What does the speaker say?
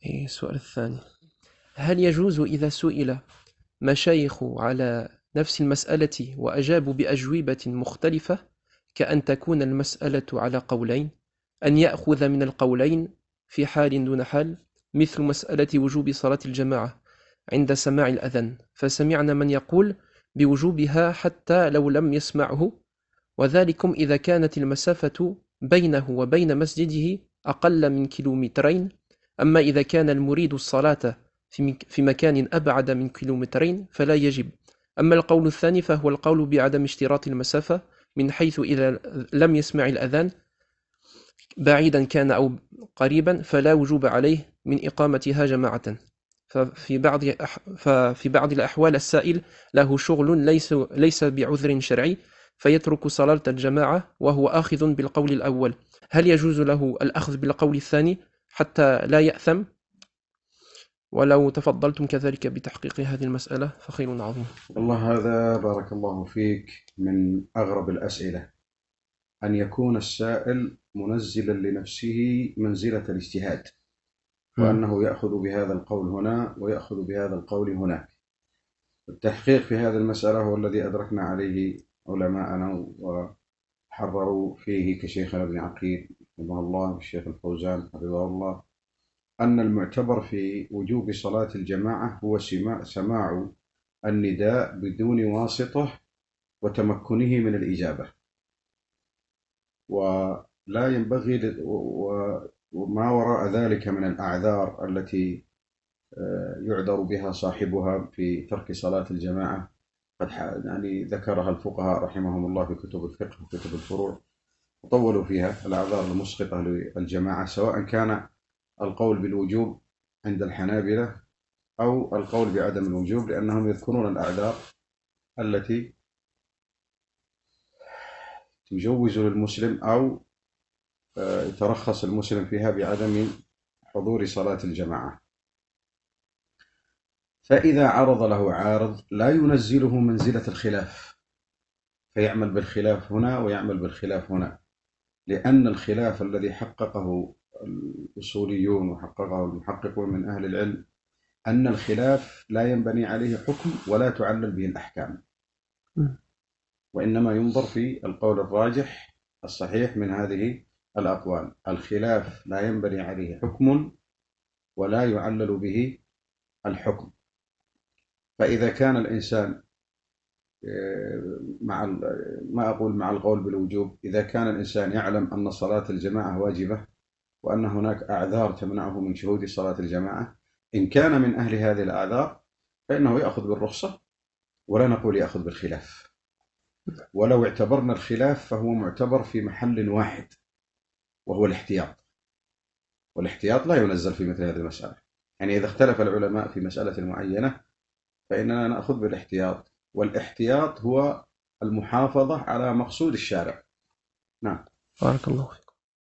السؤال الثاني: هل يجوز إذا سُئل مشايخ على نفس المسألة وأجابوا بأجوبة مختلفة، كأن تكون المسألة على قولين، أن يأخذ من القولين في حال دون حال، مثل مسألة وجوب صلاة الجماعة عند سماع الأذان، فسمعنا من يقول بوجوبها حتى لو لم يسمعه، وذلكم إذا كانت المسافة بينه وبين مسجده أقل من كيلومترين، أما إذا كان المريد الصلاة في مكان أبعد من كيلومترين فلا يجب. أما القول الثاني فهو القول بعدم اشتراط المسافة، من حيث إذا لم يسمع الأذان بعيدا كان أو قريبا فلا وجوب عليه من إقامتها جماعة. ففي بعض الأحوال السائل له شغل ليس بعذر شرعي فيترك صلاة الجماعة وهو آخذ بالقول الأول، هل يجوز له الأخذ بالقول الثاني حتى لا يأثم؟ ولو تفضلتم كذلك بتحقيق هذه المسألة فخير عظيم. والله هذا بارك الله فيك من أغرب الأسئلة، أن يكون السائل منزلا لنفسه منزلة الاجتهاد، وأنه يأخذ بهذا القول هنا ويأخذ بهذا القول هناك. التحقيق في هذه المسألة هو الذي أدركنا عليه علماءنا وحرروا فيه كشيخنا ابن عقيل رحمه الله والشيخ الفوزان حفظه الله، أن المعتبر في وجوب صلاة الجماعة هو سماع النداء بدون واسطة وتمكنه من الإجابة، ولا ينبغي وما وراء ذلك من الأعذار التي يعذر بها صاحبها في ترك صلاة الجماعة قد يعني ذكرها الفقهاء رحمهم الله في كتب الفقه وكتب الفروع، وطولوا فيها الأعذار المسقطة للجماعة، سواء كان القول بالوجوب عند الحنابلة أو القول بعدم الوجوب، لأنهم يذكرون الأعذار التي تجوز للمسلم أو يترخص المسلم فيها بعدم حضور صلاة الجماعة. فإذا عرض له عارض لا ينزله منزلة الخلاف فيعمل بالخلاف هنا ويعمل بالخلاف هنا، لأن الخلاف الذي حققه الأصوليون وحققه المحققون من أهل العلم أن الخلاف لا ينبني عليه حكم ولا تعلل به الأحكام، وإنما ينظر في القول الراجح الصحيح من هذه الأقوال. الخلاف لا ينبني عليه حكم ولا يعلل به الحكم. فإذا كان الإنسان ما أقول مع القول بالوجوب، إذا كان الإنسان يعلم أن صلاة الجماعة واجبة وأن هناك أعذار تمنعه من شهود صلاة الجماعة، إن كان من أهل هذه الأعذار فإنه يأخذ بالرخصة ولا نقول يأخذ بالخلاف. ولو اعتبرنا الخلاف فهو معتبر في محل واحد وهو الاحتياط، والاحتياط لا ينزل في مثل هذه المسألة. يعني إذا اختلف العلماء في مسألة معينة فإننا نأخذ بالاحتياط، والاحتياط هو المحافظة على مقصود الشارع. نعم. بارك الله فيك.